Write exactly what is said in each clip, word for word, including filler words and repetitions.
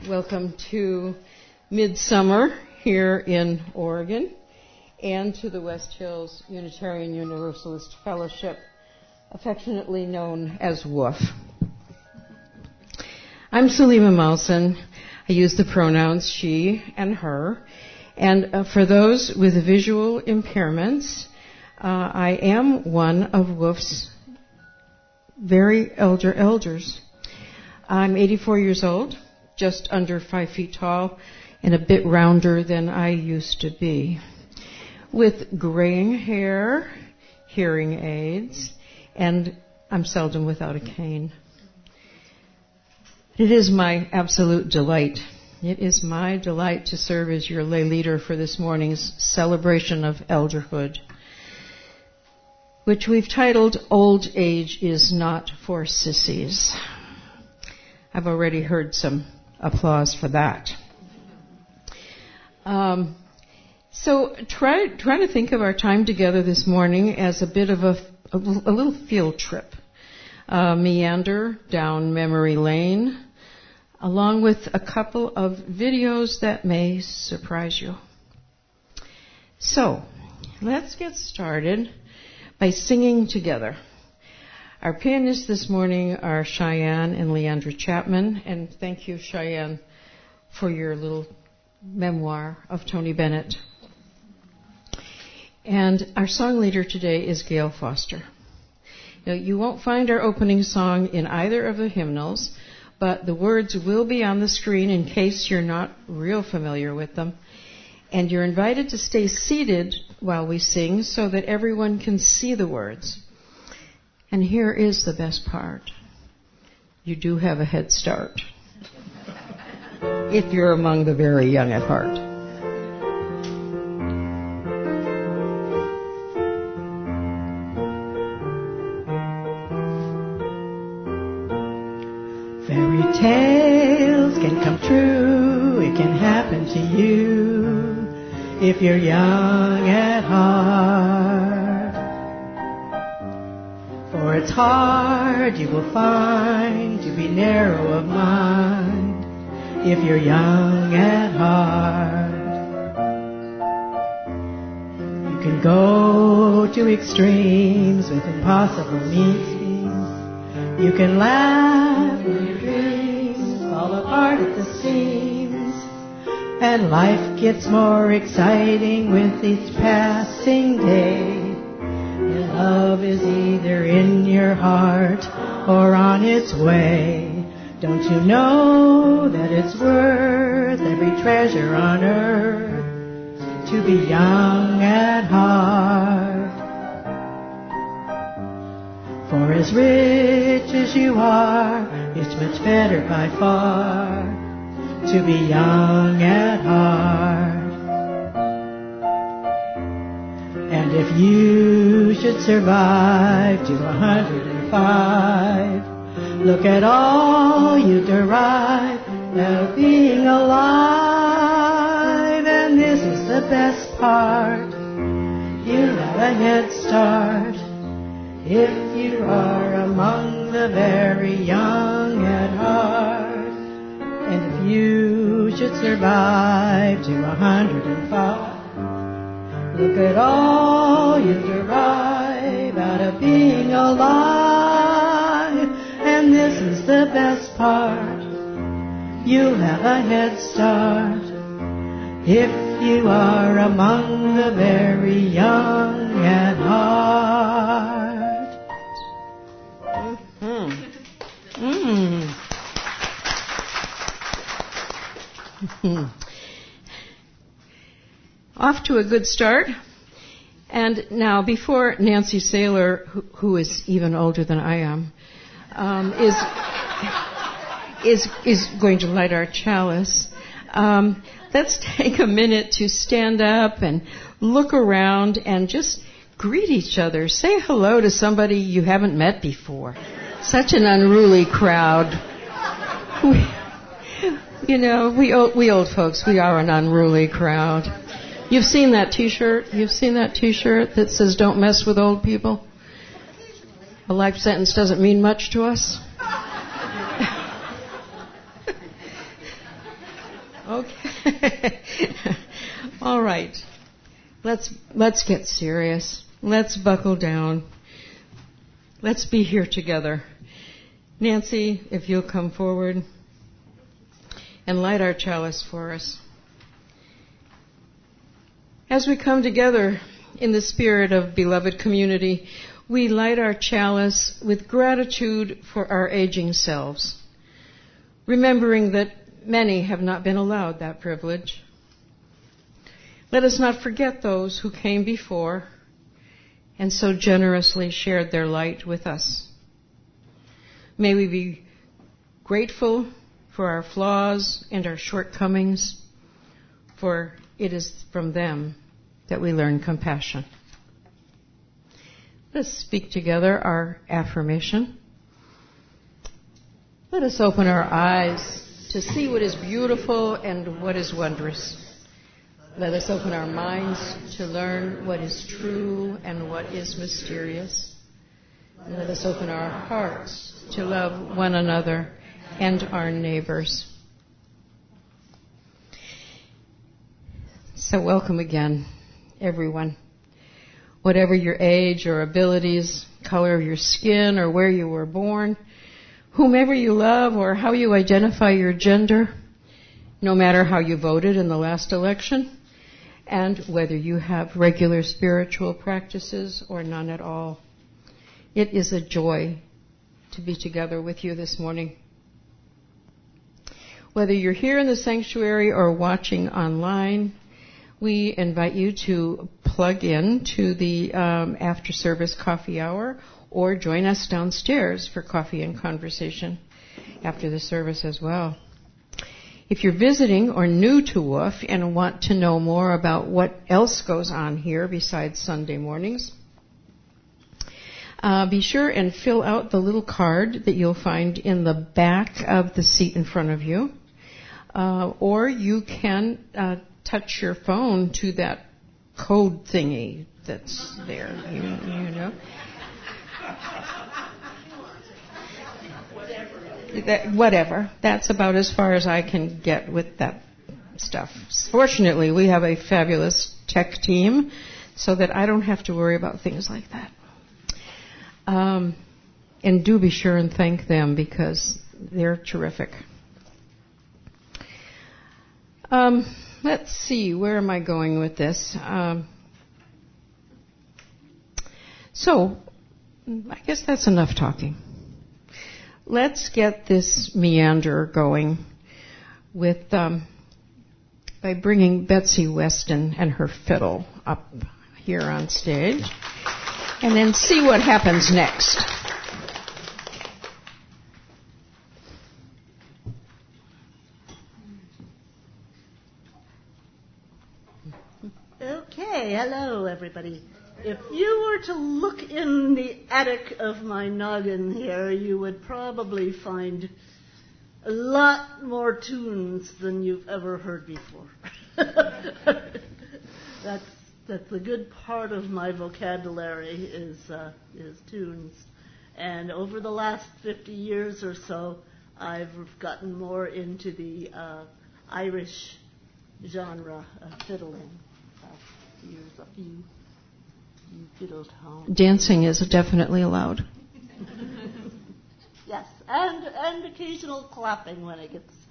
Welcome to Midsummer here in Oregon and to the West Hills Unitarian Universalist Fellowship, affectionately known as W U F. I'm Salima Malson. I use the pronouns she and her. And uh, for those with visual impairments, uh, I am one of W U F's very elder elders. I'm eighty-four years old, just under five feet tall, and a bit rounder than I used to be, with graying hair, hearing aids, and I'm seldom without a cane. It is my absolute delight. It is my delight to serve as your lay leader for this morning's celebration of elderhood, which we've titled Old Age is Not for Sissies. I've already heard some applause for that. Um, so try try to think of our time together this morning as a bit of a, a, a little field trip. Uh, meander down memory lane, along with a couple of videos that may surprise you. So, let's get started by singing together. Our pianists this morning are Cheyenne and Leandra Chapman, and thank you, Cheyenne, for your little memoir of Tony Bennett. And our song leader today is Gail Foster. Now, you won't find our opening song in either of the hymnals, but the words will be on the screen in case you're not real familiar with them. And you're invited to stay seated while we sing so that everyone can see the words. And here is the best part. You do have a head start, if you're among the very young at heart. Fairy tales can come true, it can happen to you if you're young at heart. For it's hard, you will find, to be narrow of mind if you're young at heart. You can go to extremes with impossible means. You can laugh when your dreams fall apart at the seams, and life gets more exciting with each passing day. Your love is either in your heart or on its way. Don't you know that it's worth every treasure on earth to be young at heart? For as rich as you are, it's much better by far to be young at heart. And if you should survive to a hundred and five, look at all you derive out of being alive. And this is the best part, you have a head start if you are among the very young at heart. And if you should survive to a hundred and five, look at all you derive out of being alive. And this is the best part, you'll have a head start if you are among the very young at heart. Mm-hmm. Mm. Off to a good start. And now, before Nancy Saylor, who, who is even older than I am, um, is is is going to light our chalice, um, let's take a minute to stand up and look around and just greet each other. Say hello to somebody you haven't met before. Such an unruly crowd. We, you know, we old, we old folks, we are an unruly crowd. You've seen that T-shirt? You've seen that T-shirt that says, "Don't mess with old people"? A life sentence doesn't mean much to us. Okay. All right. Let's let's get serious. Let's buckle down. Let's be here together. Nancy, if you'll come forward and light our chalice for us. As we come together in the spirit of beloved community, we light our chalice with gratitude for our aging selves, remembering that many have not been allowed that privilege. Let us not forget those who came before and so generously shared their light with us. May we be grateful for our flaws and our shortcomings, for it is from them that we learn compassion. Let's speak together our affirmation. Let us open our eyes to see what is beautiful and what is wondrous. Let us open our minds to learn what is true and what is mysterious. And let us open our hearts to love one another and our neighbors. So welcome again, everyone. Whatever your age or abilities, color of your skin, or where you were born, whomever you love or how you identify your gender, no matter how you voted in the last election, and whether you have regular spiritual practices or none at all. It is a joy to be together with you this morning. Whether you're here in the sanctuary or watching online, we invite you to plug in to the um, after-service coffee hour or join us downstairs for coffee and conversation after the service as well. If you're visiting or new to W O F and want to know more about what else goes on here besides Sunday mornings, uh, be sure and fill out the little card that you'll find in the back of the seat in front of you. Uh, or you can uh, touch your phone to that code thingy that's there, you, you know. That, whatever. That's about as far as I can get with that stuff. Fortunately, we have a fabulous tech team so that I don't have to worry about things like that. Um, and do be sure and thank them because they're terrific. Um, let's see, where am I going with this? Um, so, I guess that's enough talking. Let's get this meander going with um, by bringing Betsy Weston and her fiddle up here on stage, and then see what happens next. Okay, hello everybody. If you were to look in the attic of my noggin here, you would probably find a lot more tunes than you've ever heard before. that's that's the good part of my vocabulary is uh, is tunes. And over the last fifty years or so, I've gotten more into the uh, Irish genre of fiddling. Here's a few, few fiddle tones. Dancing is definitely allowed. Yes, and and occasional clapping when it gets.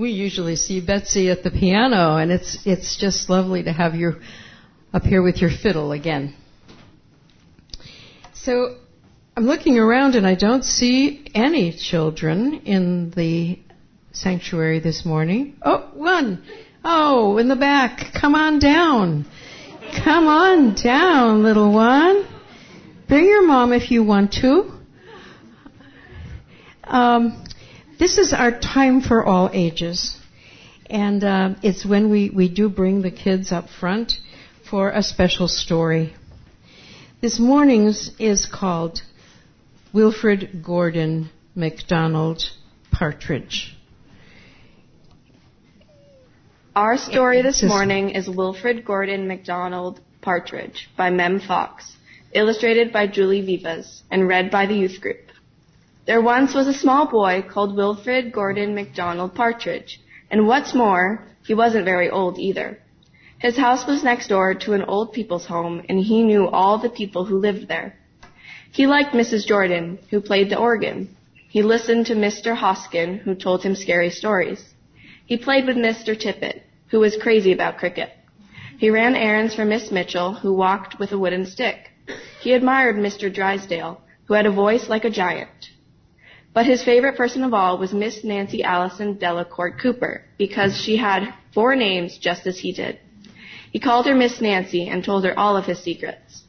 we usually see Betsy at the piano, and it's it's just lovely to have you up here with your fiddle again. So I'm looking around, and I don't see any children in the sanctuary this morning. Oh, one. Oh, in the back. Come on down. Come on down, little one. Bring your mom if you want to. Um, this is our time for all ages. And uh, it's when we, we do bring the kids up front for a special story. This morning's is called Wilfred Gordon MacDonald Partridge. Our story this morning is Wilfred Gordon MacDonald Partridge by Mem Fox, illustrated by Julie Vivas, and read by the youth group. There once was a small boy called Wilfred Gordon MacDonald Partridge, and what's more, he wasn't very old either. His house was next door to an old people's home, and he knew all the people who lived there. He liked Missus Jordan, who played the organ. He listened to Mister Hoskin, who told him scary stories. He played with Mister Tippett, who was crazy about cricket. He ran errands for Miss Mitchell, who walked with a wooden stick. He admired Mister Drysdale, who had a voice like a giant. But his favorite person of all was Miss Nancy Allison Delacourt Cooper, because she had four names just as he did. He called her Miss Nancy and told her all of his secrets.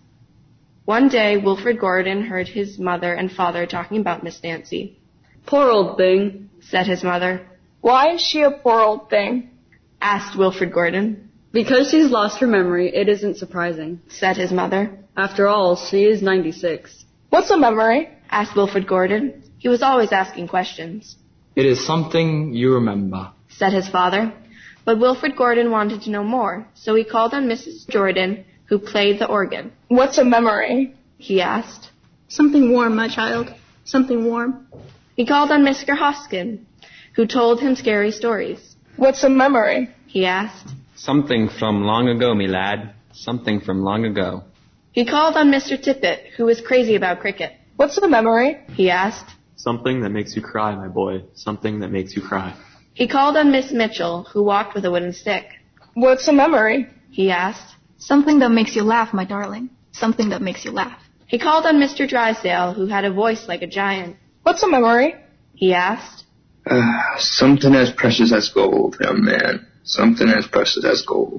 One day, Wilfred Gordon heard his mother and father talking about Miss Nancy. "Poor old thing," said his mother. "Why is she a poor old thing?" asked Wilfred Gordon. "Because she's lost her memory, it isn't surprising," said his mother. "After all, she is ninety-six. "What's a memory?" asked Wilfred Gordon. He was always asking questions. "It is something you remember," said his father. But Wilfred Gordon wanted to know more, so he called on Missus Jordan, who played the organ. "What's a memory?" he asked. "Something warm, my child. Something warm." He called on Mister Hoskin, who told him scary stories. "What's a memory?" he asked. "Something from long ago, me lad. Something from long ago." He called on Mister Tippett, who was crazy about cricket. "What's a memory?" he asked. "Something that makes you cry, my boy. Something that makes you cry." He called on Miss Mitchell, who walked with a wooden stick. "What's a memory?" he asked. "Something that makes you laugh, my darling. Something that makes you laugh." He called on Mister Drysdale, who had a voice like a giant. "What's a memory?" he asked. Uh, something as precious as gold, young man. Something as precious as gold.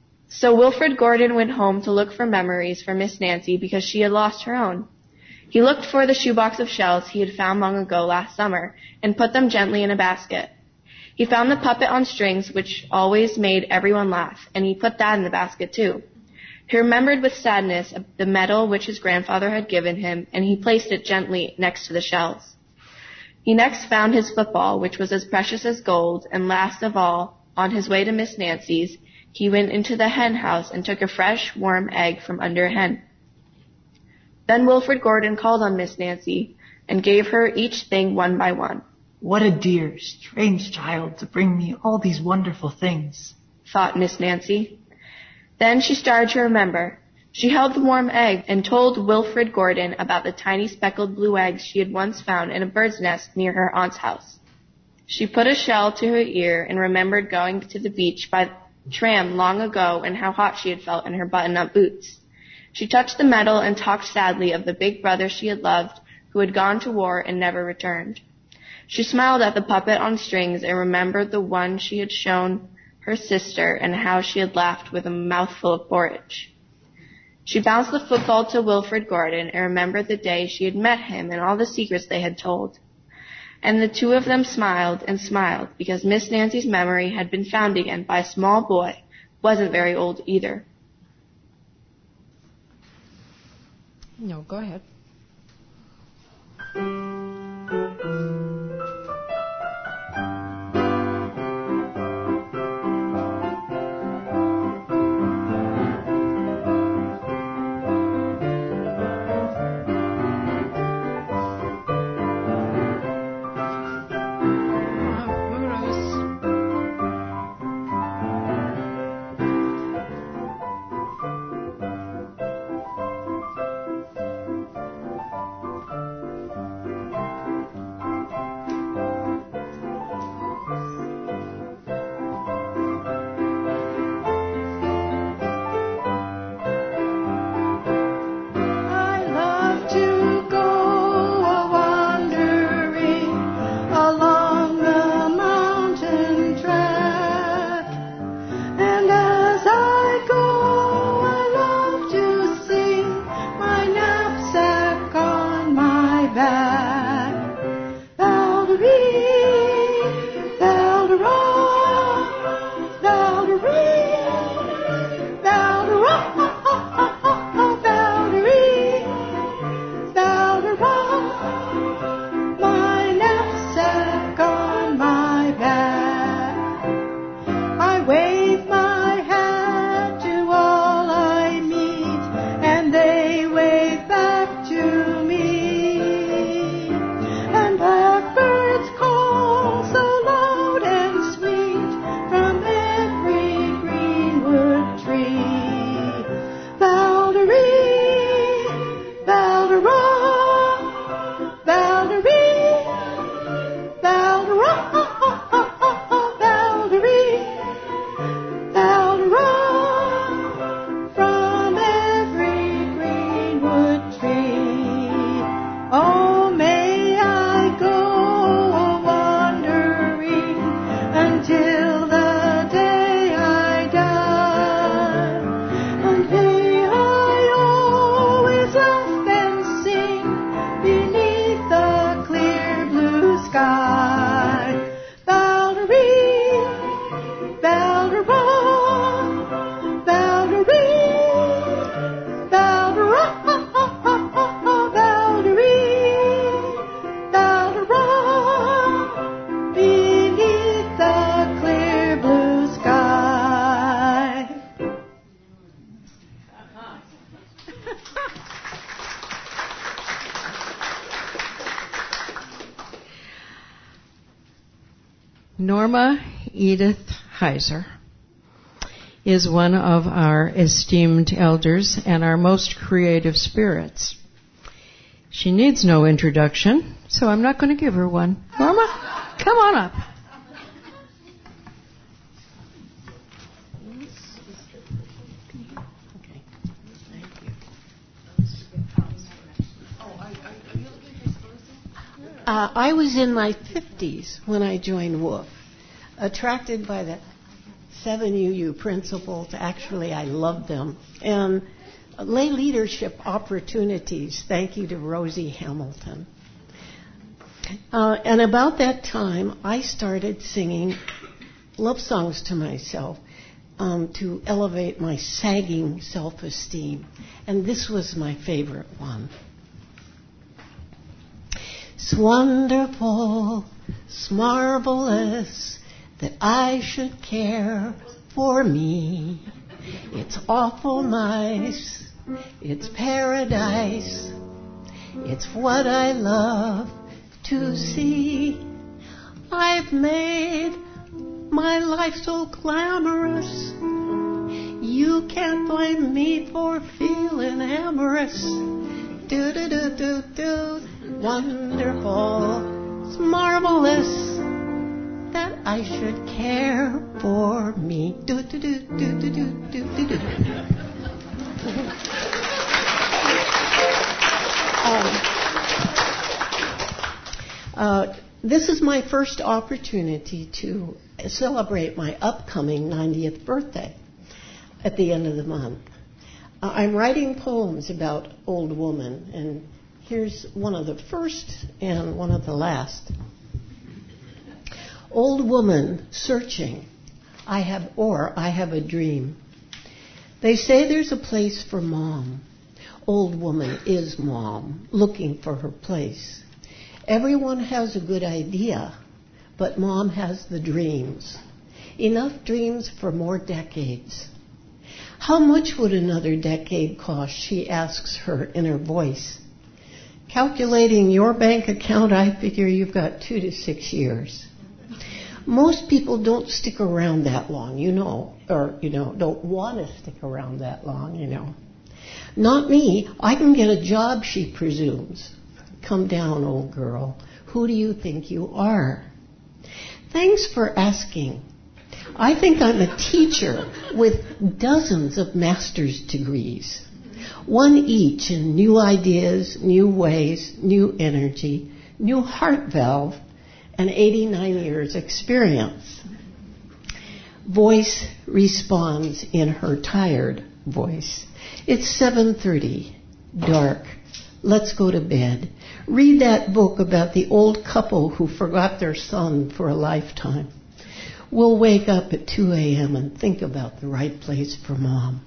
So Wilfred Gordon went home to look for memories for Miss Nancy because she had lost her own. He looked for the shoebox of shells he had found long ago last summer and put them gently in a basket. He found the puppet on strings, which always made everyone laugh, and he put that in the basket too. He remembered with sadness the medal which his grandfather had given him, and he placed it gently next to the shells. He next found his football, which was as precious as gold, and last of all, on his way to Miss Nancy's, he went into the hen house and took a fresh, warm egg from under a hen. Then Wilfred Gordon called on Miss Nancy and gave her each thing one by one. "What a dear, strange child to bring me all these wonderful things," thought Miss Nancy. Then she started to remember. She held the warm egg and told Wilfred Gordon about the tiny speckled blue eggs she had once found in a bird's nest near her aunt's house. She put a shell to her ear and remembered going to the beach by tram long ago and how hot she had felt in her button-up boots. She touched the medal and talked sadly of the big brother she had loved who had gone to war and never returned. She smiled at the puppet on strings and remembered the one she had shown her sister and how she had laughed with a mouthful of porridge. She bounced the football to Wilfred Gordon and remembered the day she had met him and all the secrets they had told. And the two of them smiled and smiled because Miss Nancy's memory had been found again by a small boy who wasn't very old either. No, go ahead. Norma Edith Heiser is one of our esteemed elders and our most creative spirits. She needs no introduction, so I'm not going to give her one. Norma, come on up. Uh, I was in my fifties when I joined W O F, attracted by the seven U U principles. Actually, I loved them. And lay leadership opportunities, thank you to Rosie Hamilton. Uh, and about that time, I started singing love songs to myself um, to elevate my sagging self-esteem. And this was my favorite one. It's wonderful, it's marvelous that I should care for me. It's awful nice, it's paradise, it's what I love to see. I've made my life so glamorous, you can't blame me for feeling amorous. Do do do do do. Wonderful, it's marvelous that I should care for me. Do do do do do do do do do. um, uh, this is my first opportunity to celebrate my upcoming ninetieth birthday at the end of the month. Uh, I'm writing poems about old woman, and here's one of the first and one of the last. Old woman searching, I have, or I have a dream. They say there's a place for mom. Old woman is mom, looking for her place. Everyone has a good idea, but mom has the dreams. Enough dreams for more decades. How much would another decade cost, she asks her inner voice. Calculating your bank account, I figure you've got two to six years. Most people don't stick around that long, you know, or, you know, don't want to stick around that long, you know. Not me. I can get a job, she presumes. Come down, old girl. Who do you think you are? Thanks for asking. I think I'm a teacher with dozens of master's degrees. One each in new ideas, new ways, new energy, new heart valve, and eighty-nine years experience. Voice responds in her tired voice. It's seven thirty, dark. Let's go to bed. Read that book about the old couple who forgot their son for a lifetime. We'll wake up at two a.m. and think about the right place for mom.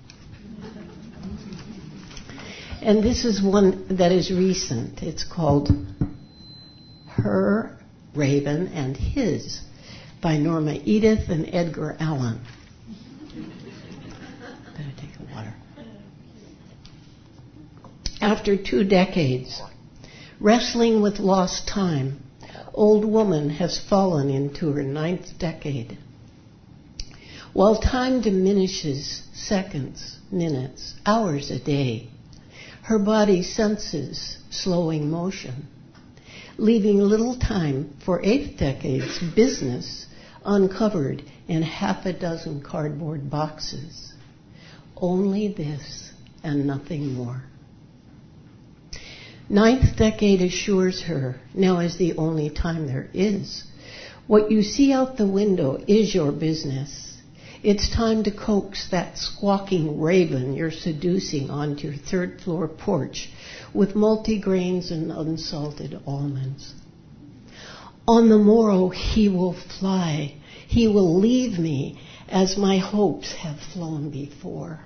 And this is one that is recent. It's called Her, Raven, and His by Norma Edith and Edgar Allan. Better take the water. After two decades, wrestling with lost time, old woman has fallen into her ninth decade. While time diminishes seconds, minutes, hours a day, her body senses slowing motion, leaving little time for eighth decade's business uncovered in half a dozen cardboard boxes. Only this and nothing more. Ninth decade assures her now is the only time there is. What you see out the window is your business. It's time to coax that squawking raven you're seducing onto your third floor porch with multigrains and unsalted almonds. On the morrow he will fly. He will leave me as my hopes have flown before.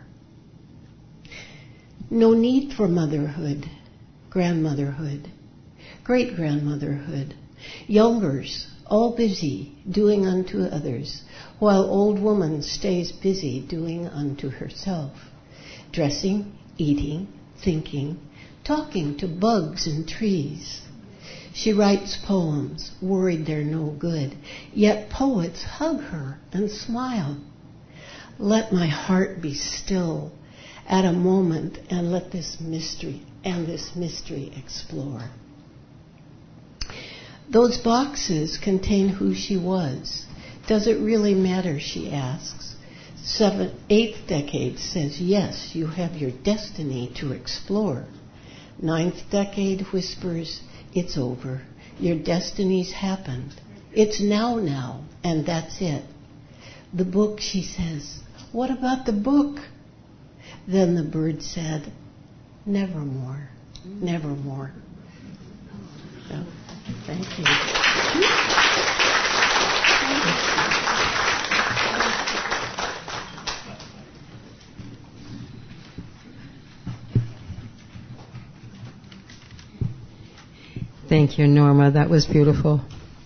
No need for motherhood, grandmotherhood, great-grandmotherhood, youngers, all busy doing unto others, while old woman stays busy doing unto herself, dressing, eating, thinking, talking to bugs and trees. She writes poems, worried they're no good, yet poets hug her and smile. Let my heart be still at a moment and let this mystery and this mystery explore. Those boxes contain who she was. Does it really matter, she asks. Seventh, eighth decade says, yes, you have your destiny to explore. Ninth decade whispers, it's over. Your destiny's happened. It's now now, and that's it. The book, she says, what about the book? Then the bird said, nevermore, nevermore. So, thank you. Thank you, Norma. That was beautiful.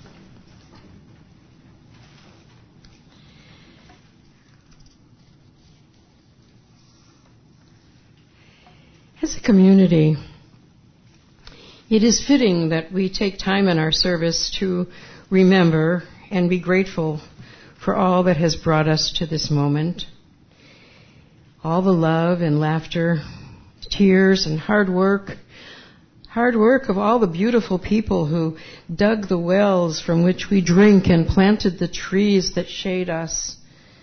As a community, it is fitting that we take time in our service to remember and be grateful for all that has brought us to this moment. All the love and laughter, tears and hard work, hard work of all the beautiful people who dug the wells from which we drink and planted the trees that shade us.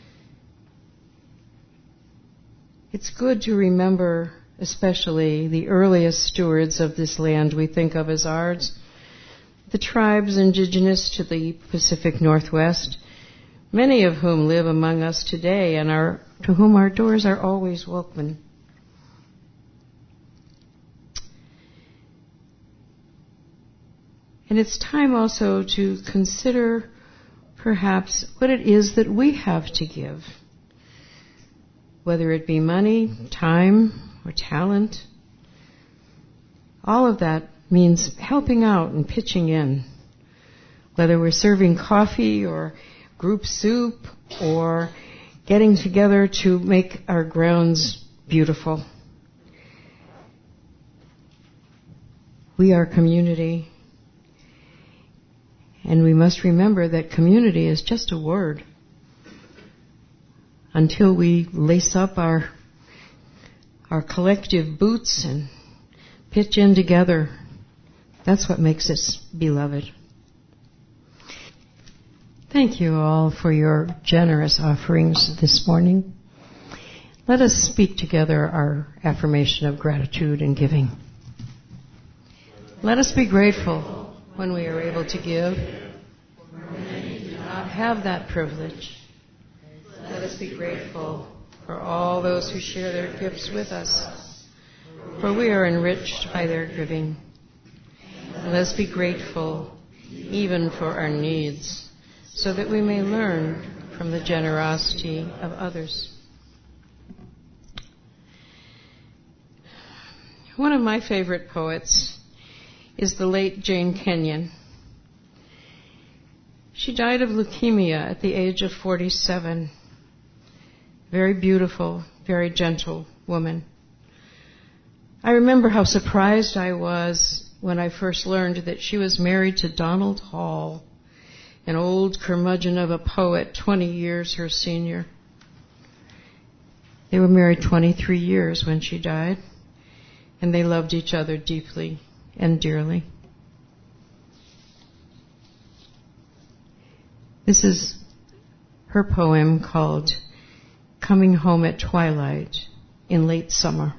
It's good to remember especially the earliest stewards of this land we think of as ours, the tribes indigenous to the Pacific Northwest, many of whom live among us today and are, to whom our doors are always welcome. And it's time also to consider perhaps what it is that we have to give, whether it be money, time, or talent. All of that means helping out and pitching in, whether we're serving coffee or group soup or getting together to make our grounds beautiful. We are community. And we must remember that community is just a word. Until we lace up our our collective boots and pitch in together, that's what makes us beloved. Thank you all for your generous offerings this morning. Let us speak together our affirmation of gratitude and giving. Let us be grateful when we are able to give, for many do not have that privilege. Let us be grateful for all those who share their gifts with us, for we are enriched by their giving. Let us be grateful even for our needs, so that we may learn from the generosity of others. One of my favorite poets is the late Jane Kenyon. She died of leukemia at the age of forty-seven. Very beautiful, very gentle woman. I remember how surprised I was when I first learned that she was married to Donald Hall, an old curmudgeon of a poet, twenty years her senior. They were married twenty-three years when she died, and they loved each other deeply and dearly. This is her poem called Coming Home at Twilight in Late Summer.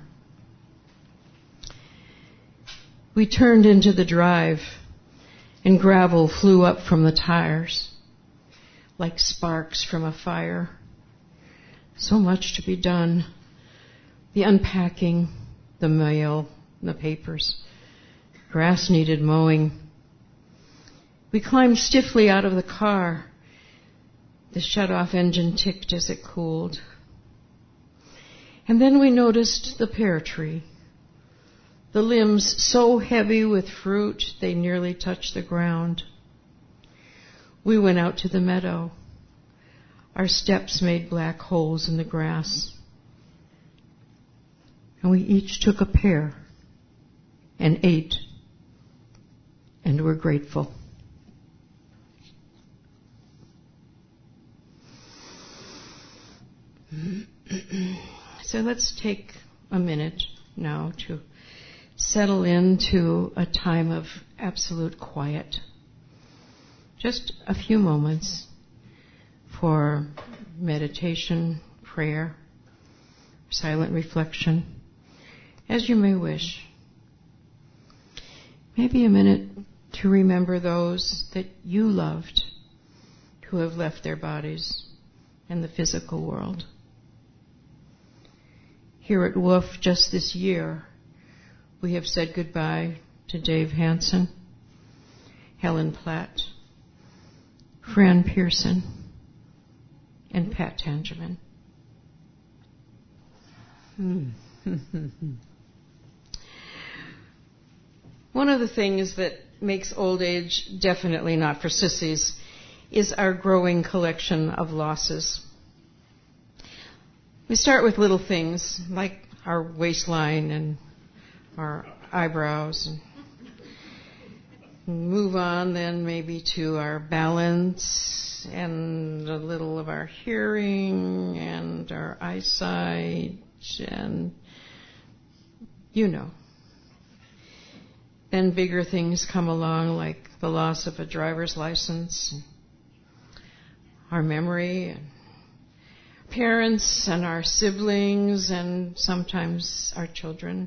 We turned into the drive, and gravel flew up from the tires like sparks from a fire. So much to be done. The unpacking, the mail, the papers. Grass needed mowing. We climbed stiffly out of the car. The shut-off engine ticked as it cooled. And then we noticed the pear tree, the limbs so heavy with fruit they nearly touched the ground. We went out to the meadow. Our steps made black holes in the grass. And we each took a pear and ate. and we're grateful. So let's take a minute now to settle into a time of absolute quiet. Just a few moments for meditation, prayer, silent reflection, as you may wish. Maybe a minute to remember those that you loved who have left their bodies in the physical world. Here at W O F just this year, we have said goodbye to Dave Hansen, Helen Platt, Fran Pearson, and Pat Tangerman. Hmm. One of the things that makes old age definitely not for sissies is our growing collection of losses. We start with little things like our waistline and our eyebrows, and move on then maybe to our balance and a little of our hearing and our eyesight, and you know. Then bigger things come along like the loss of a driver's license, our memory, and parents and our siblings, and sometimes our children.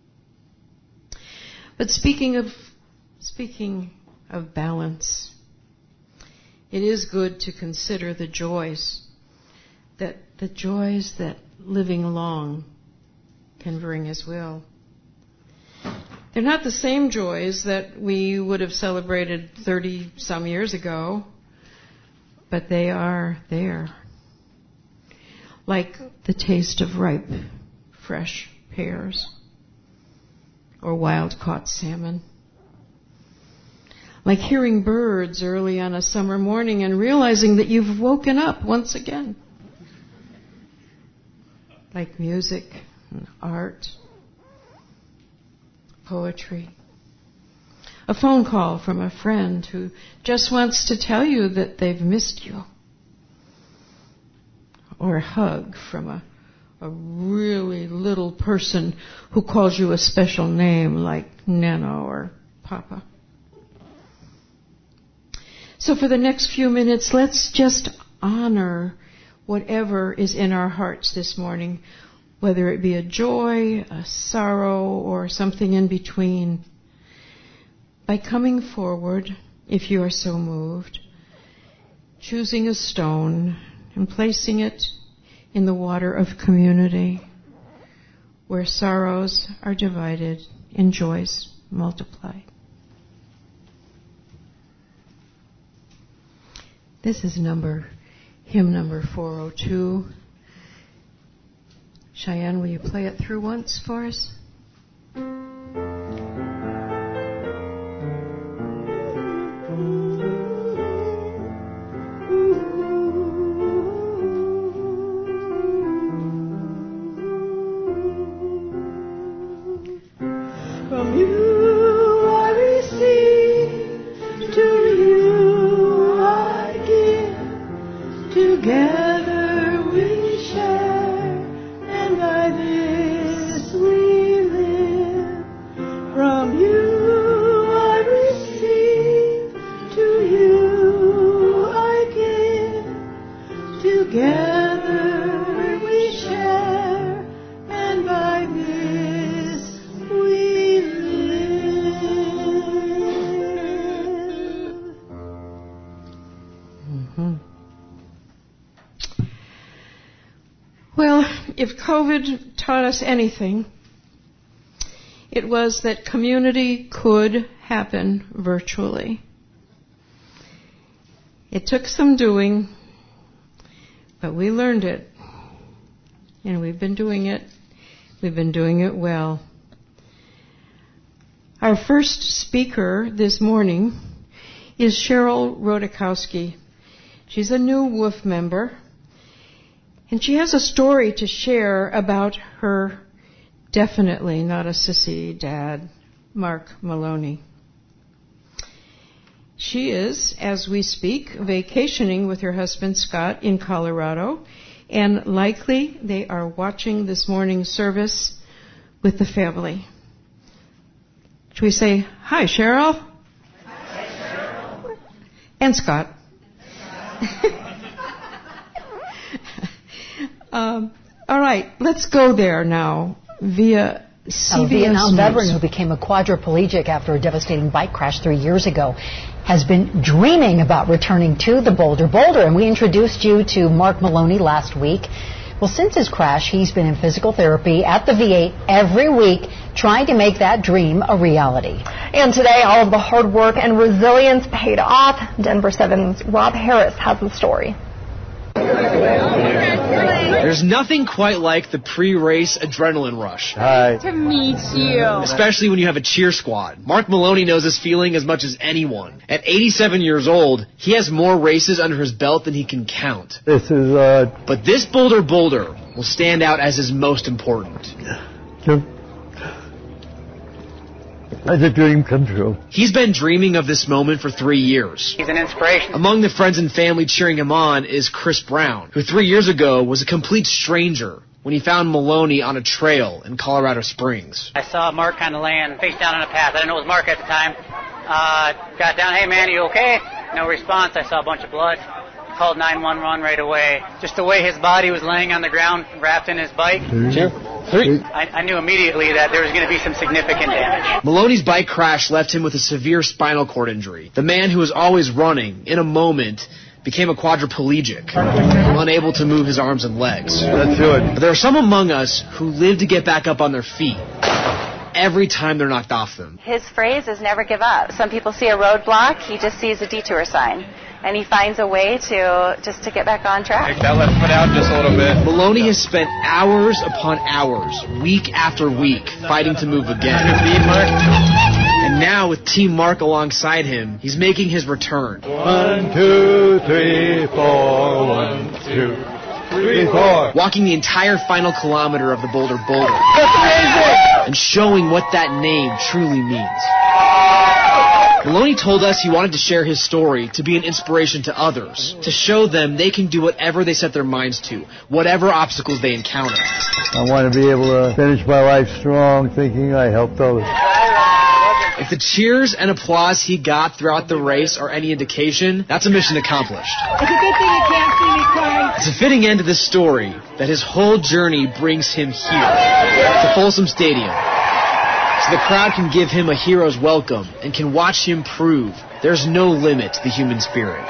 But speaking of speaking of balance, it is good to consider the joys that the joys that living long can bring as well. They're not the same joys that we would have celebrated thirty some years ago, but they are there. Like the taste of ripe, fresh pears or wild-caught salmon. Like hearing birds early on a summer morning and realizing that you've woken up once again. Like music and art, poetry. A phone call from a friend who just wants to tell you that they've missed you. Or a hug from a, a really little person who calls you a special name like Nana or Papa. So for the next few minutes, let's just honor whatever is in our hearts this morning, whether it be a joy, a sorrow, or something in between, by coming forward, if you are so moved, choosing a stone and placing it in the water of community, where sorrows are divided and joys multiplied. This is number, hymn number four oh two. Cheyenne, will you play it through once for us? If COVID taught us anything, it was that community could happen virtually. It took some doing, but we learned it, and we've been doing it. We've been doing it well. Our first speaker this morning is Cheryl Rodakowski. She's a new W O F member. And she has a story to share about her definitely not a sissy dad, Mark Maloney. She is, as we speak, vacationing with her husband Scott in Colorado, and likely they are watching this morning's service with the family. Should we say, hi, Cheryl? Hi, Cheryl. And Scott. um, all right, let's go there now via C B S A Vietnam News. veteran who became a quadriplegic after a devastating bike crash three years ago has been dreaming about returning to the Boulder Boulder, and we introduced you to Mark Maloney last week. Well, since his crash, he's been in physical therapy at the V A every week, trying to make that dream a reality. And today, all of the hard work and resilience paid off. Denver seven's Rob Harris has the story. There's nothing quite like the pre-race adrenaline rush. Hi. To meet you. Especially when you have a cheer squad. Mark Maloney knows this feeling as much as anyone. At eighty-seven years old, he has more races under his belt than he can count. This is, uh... But this Boulder Boulder will stand out as his most important. It's a dream come true. He's been dreaming of this moment for three years. He's an inspiration. Among the friends and family cheering him on is Chris Brown, who three years ago was a complete stranger when he found Maloney on a trail in Colorado Springs. I saw Mark kind of laying face down on a path. I didn't know it was Mark at the time. Uh, got down, hey man, you okay? No response. I saw a bunch of blood. Called nine one one right away. Just the way his body was laying on the ground, wrapped in his bike. Sure. I, I knew immediately that there was going to be some significant damage. Maloney's bike crash left him with a severe spinal cord injury. The man who was always running, in a moment, became a quadriplegic, unable to move his arms and legs. That's good. But there are some among us who live to get back up on their feet every time they're knocked off them. His phrase is never give up. Some people see a roadblock, he just sees a detour sign. And he finds a way to just to get back on track. Take that left foot out just a little bit. Maloney has spent hours upon hours, week after week, fighting to move again. And now, with Team Mark alongside him, he's making his return. One, two, three, four. One, two, three, four. Walking the entire final kilometer of the Boulder Boulder. And showing what that name truly means. Maloney told us he wanted to share his story to be an inspiration to others, to show them they can do whatever they set their minds to, whatever obstacles they encounter. I want to be able to finish my life strong, thinking I helped others. If the cheers and applause he got throughout the race are any indication, that's a mission accomplished. It's a good thing you can't see me cry. It's a fitting end to this story that his whole journey brings him here, to Folsom Stadium, so the crowd can give him a hero's welcome and can watch him prove there's no limit to the human spirit.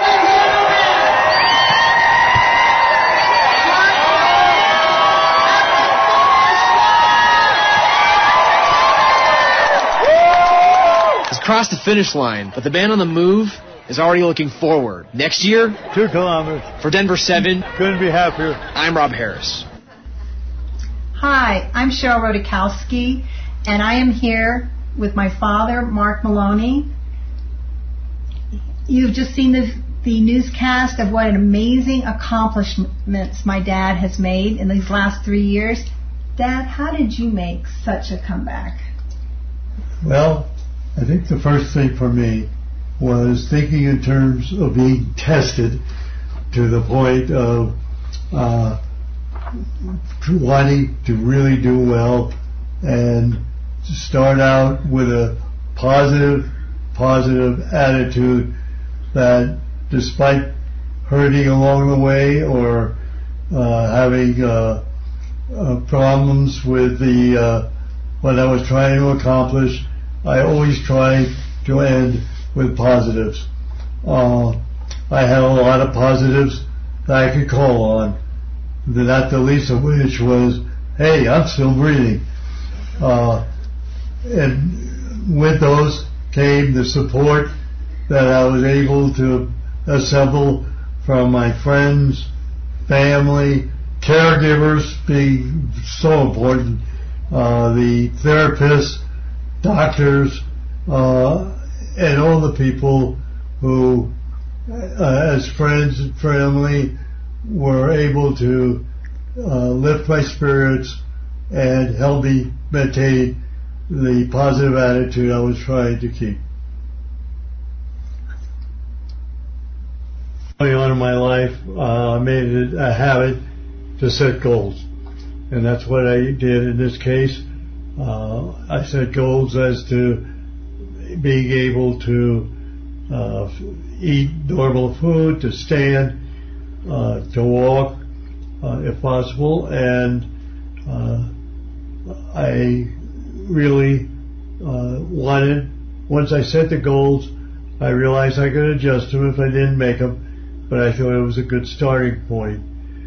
He's crossed the finish line, but the man on the move is already looking forward. Next year, two kilometers. For Denver seven, couldn't be happier. I'm Rob Harris. Hi, I'm Cheryl Rodikowski, and I am here with my father, Mark Maloney. You've just seen the, the newscast of what an amazing accomplishments my dad has made in these last three years. Dad, how did you make such a comeback? Well, I think the first thing for me was thinking in terms of being tested to the point of uh, wanting to really do well and start out with a positive, positive attitude that despite hurting along the way or uh, having uh, uh, problems with the uh, what I was trying to accomplish, I always try to end with positives. Uh, I had a lot of positives that I could call on, not the least of which was, hey, I'm still breathing. Uh, and with those came the support that I was able to assemble from my friends, family, caregivers being so important, uh, the therapists, doctors, uh, and all the people who, uh, as friends and family, were able to uh, lift my spirits and help me maintain the positive attitude I was trying to keep. Early on in my life, uh, I made it a habit to set goals. And that's what I did in this case. Uh, I set goals as to being able to uh, eat normal food, to stand, uh, to walk, uh, if possible. And uh, I really uh, wanted, once I set the goals, I realized I could adjust them if I didn't make them, but I thought it was a good starting point.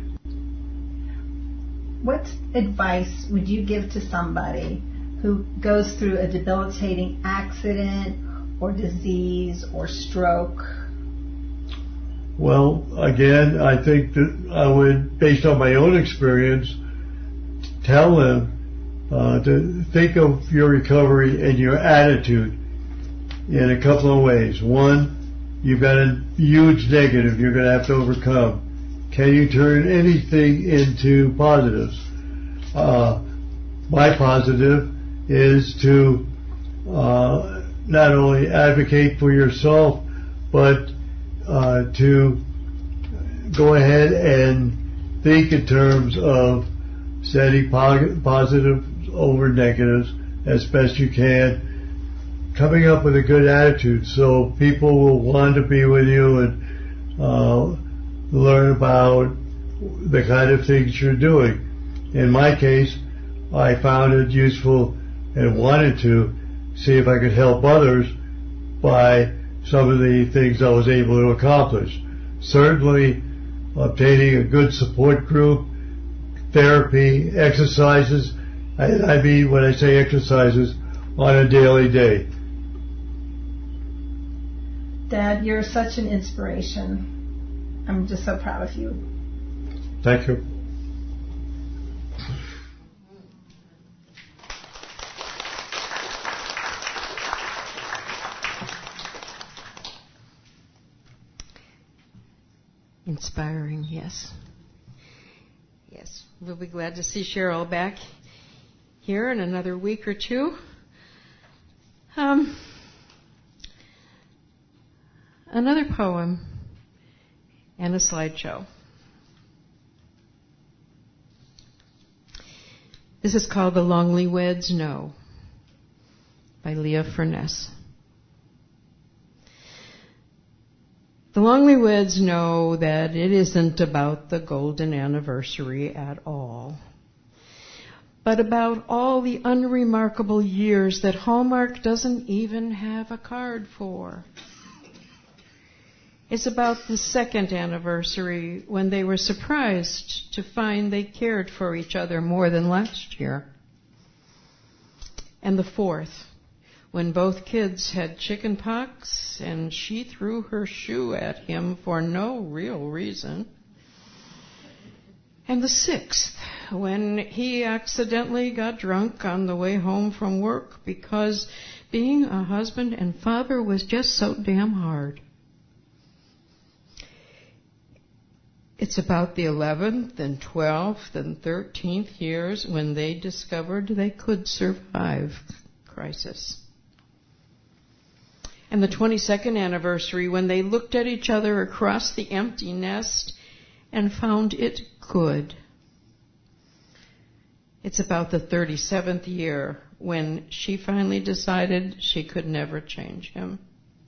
What advice would you give to somebody who goes through a debilitating accident or disease or stroke? Well, again, I think that I would, based on my own experience, tell them uh, to think of your recovery and your attitude in a couple of ways. One, you've got a huge negative you're going to have to overcome. Can you turn anything into positives? Uh, my positive is to uh, not only advocate for yourself, but uh, to go ahead and think in terms of setting po- positives over negatives as best you can, coming up with a good attitude so people will want to be with you and uh, learn about the kind of things you're doing. In my case, I found it useful and wanted to see if I could help others by some of the things I was able to accomplish. Certainly, obtaining a good support group, therapy, exercises. I, I mean, when I say exercises, on a daily day. Dad, you're such an inspiration. I'm just so proud of you. Thank you. Inspiring, yes. Yes, we'll be glad to see Cheryl back here in another week or two. Um, another poem and a slideshow. This is called The Longlyweds Know by Leah Furness. The Longlyweds know that it isn't about the golden anniversary at all, but about all the unremarkable years that Hallmark doesn't even have a card for. It's about the second anniversary when they were surprised to find they cared for each other more than last year. And the fourth, when both kids had chicken pox and she threw her shoe at him for no real reason. And the sixth, when he accidentally got drunk on the way home from work because being a husband and father was just so damn hard. It's about the eleventh and twelfth and thirteenth years when they discovered they could survive crisis. And the twenty-second anniversary when they looked at each other across the empty nest and found it good. It's about the thirty-seventh year when she finally decided she could never change him.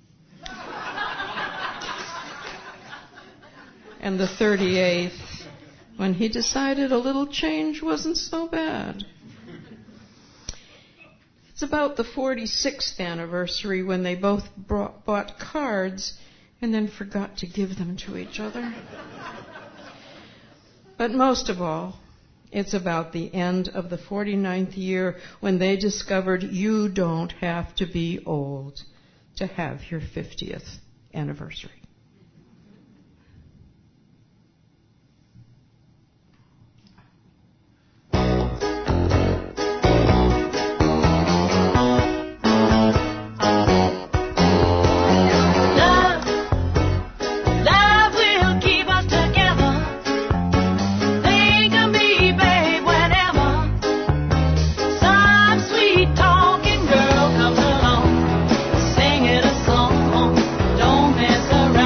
And the thirty-eighth, when he decided a little change wasn't so bad. It's about the forty-sixth anniversary when they both brought, bought cards and then forgot to give them to each other. But most of all, it's about the end of the forty-ninth year when they discovered you don't have to be old to have your fiftieth anniversary. Sing it a song, don't mess around.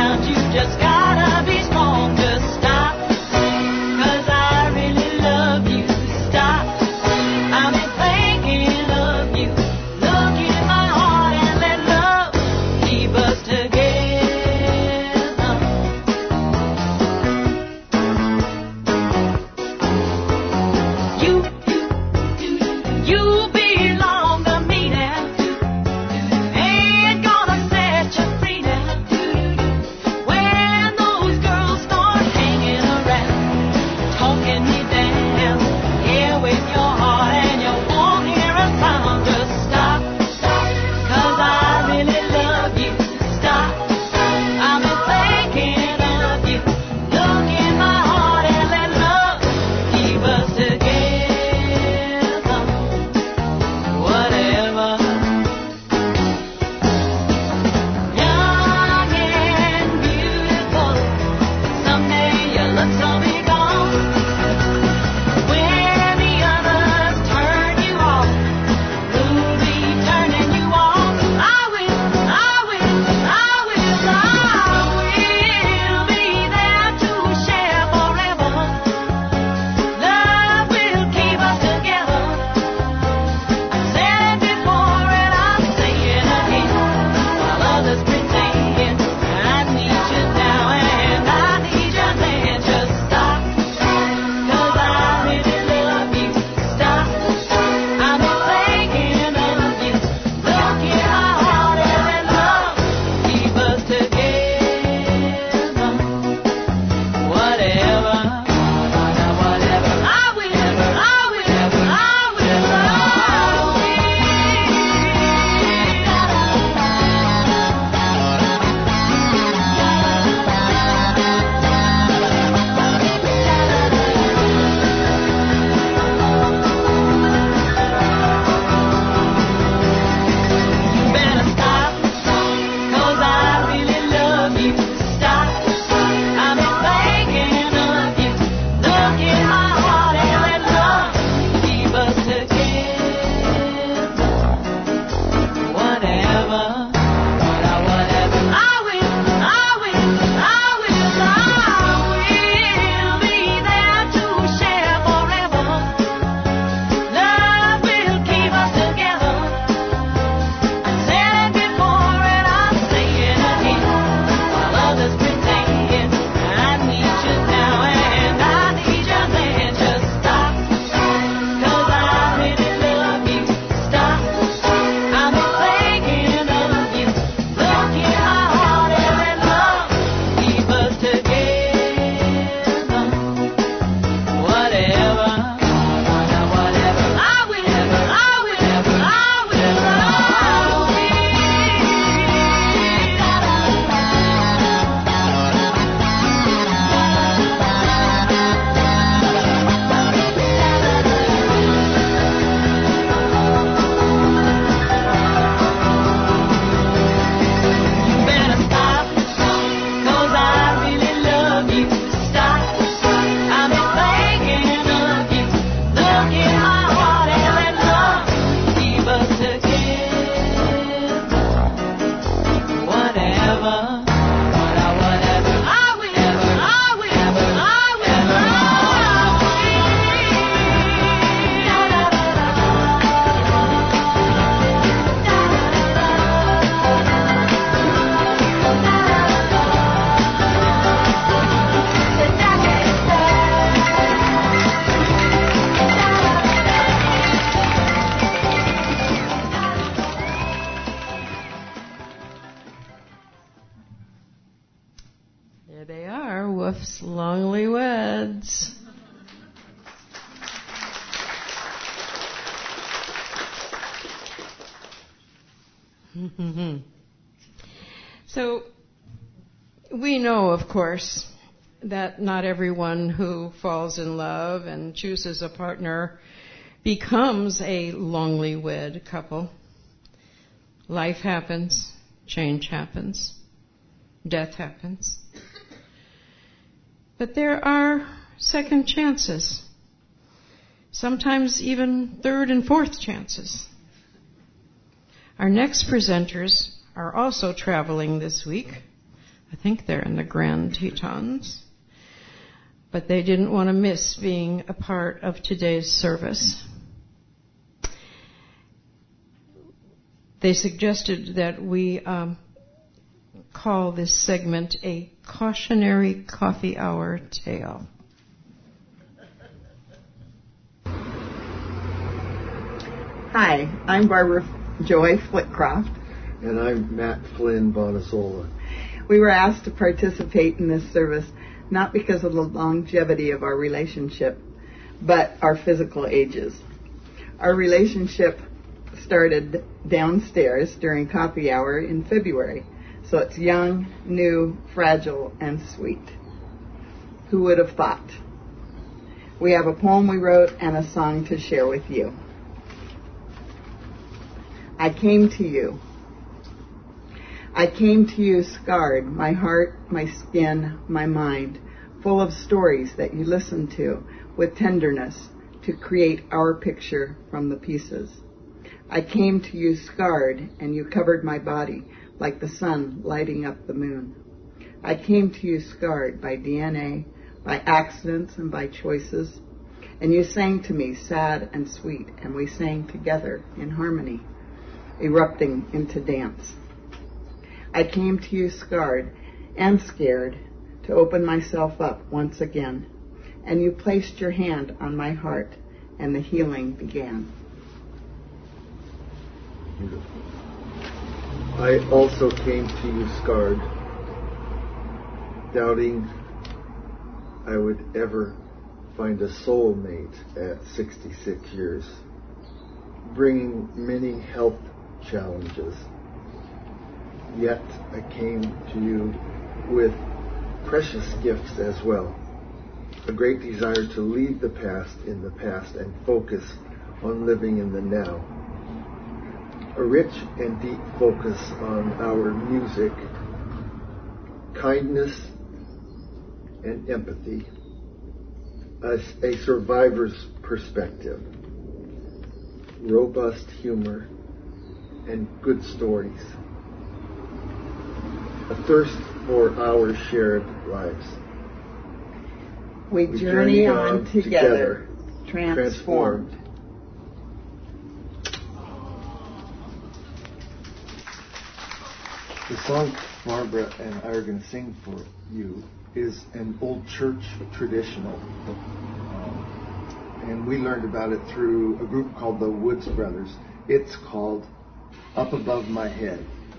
So, we know, of course, that not everyone who falls in love and chooses a partner becomes a longly wed couple. Life happens, change happens, death happens. But there are second chances, sometimes even third and fourth chances. Our next presenters are also traveling this week. I think they're in the Grand Tetons. But they didn't want to miss being a part of today's service. They suggested that we um, call this segment a cautionary coffee hour tale. Hi, I'm Barbara Joy Flitcroft. And I'm Matt Flynn Bonazola. We were asked to participate in this service not because of the longevity of our relationship, but our physical ages. Our relationship started downstairs during coffee hour in February, so it's young, new, fragile, and sweet. Who would have thought? We have a poem we wrote and a song to share with you. I came to you. I came to you scarred, my heart, my skin, my mind, full of stories that you listened to with tenderness to create our picture from the pieces. I came to you scarred, and you covered my body like the sun lighting up the moon. I came to you scarred by D N A, by accidents, and by choices, and you sang to me sad and sweet, and we sang together in harmony, erupting into dance. I came to you scarred and scared to open myself up once again, and you placed your hand on my heart, and the healing began. Beautiful. I also came to you scarred, doubting I would ever find a soulmate at sixty-six years, bringing many health challenges. Yet I came to you with precious gifts as well. A great desire to leave the past in the past and focus on living in the now. A rich and deep focus on our music, kindness and empathy, a, a survivor's perspective, robust humor, and good stories. A thirst for our shared lives. We, we journey, journey on, on together, together transformed. transformed. The song Barbara and I are going to sing for you is an old church traditional. Um, and we learned about it through a group called the Woods Brothers. It's called Up Above My Head.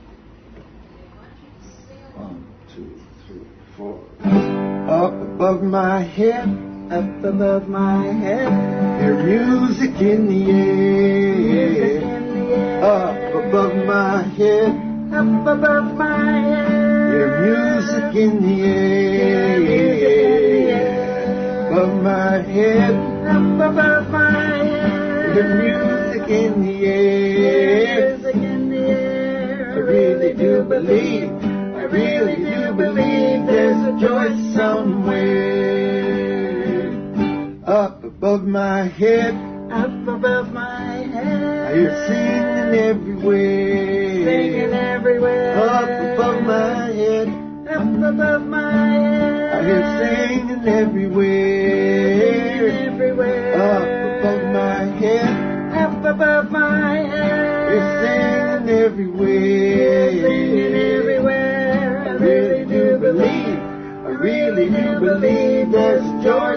One, two, three, four. Up above my head, up above my head, hear music in the air. In the air. Up above my head, up above my head, hear music in the air. Music in the air. Above my head, up above my head, hear music in the air. Music in the air. I really do believe. I really do believe there's a joy somewhere. Up above my head, up above my head, I hear singing everywhere. Singing everywhere. Up above my head, up above my head, I hear singing everywhere. Singing everywhere. Up above my head, up above my head, you're singing everywhere. Singing everywhere. I really do believe, I really do believe there's joy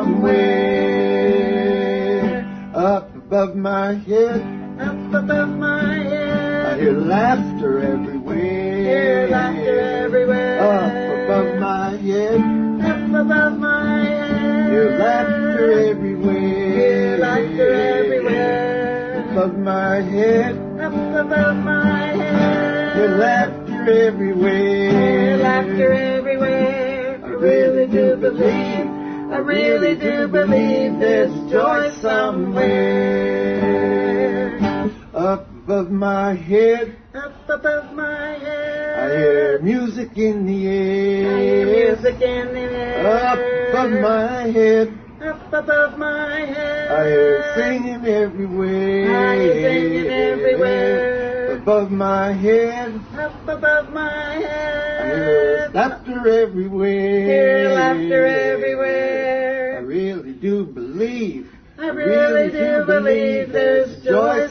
somewhere. Up above my head, up above my head, I hear laughter everywhere. Hear laughter everywhere. Up above my head, up above my head, hear laughter everywhere. Hear laughter everywhere. Above my head, up above my head. With laughter everywhere. Laughter everywhere. I really do believe, I really do believe there's joy somewhere. Up above my head. Up above my head. I hear music in the air. I hear music in the air. Up above my head. Up above my head. I hear singing everywhere. I hear singing everywhere. Above my head. Up above my head. I hear laughter everywhere. Hear laughter everywhere. I really do believe. I really do believe there's joy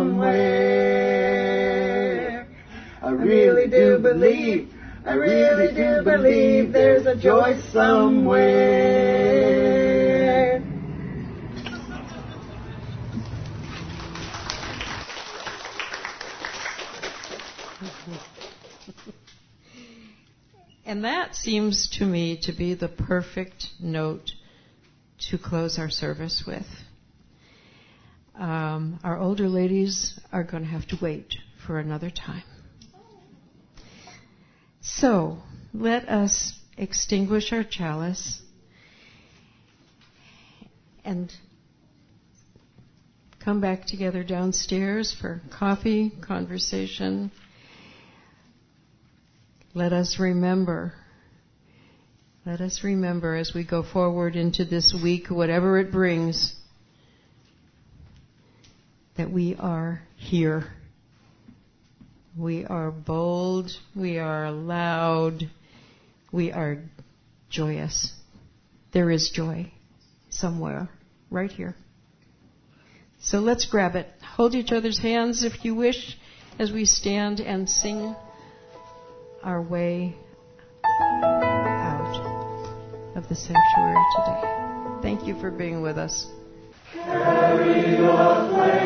somewhere. I really do believe. I really do believe there's a joy somewhere. And that seems to me to be the perfect note to close our service with. Um, our older ladies are going to have to wait for another time. So, let us extinguish our chalice and come back together downstairs for coffee, conversation. Let us remember, let us remember as we go forward into this week, whatever it brings, that we are here. We are bold, we are loud, we are joyous. There is joy somewhere, right here. So let's grab it. Hold each other's hands if you wish as we stand and sing our way out of the sanctuary today. Thank you for being with us. Carry your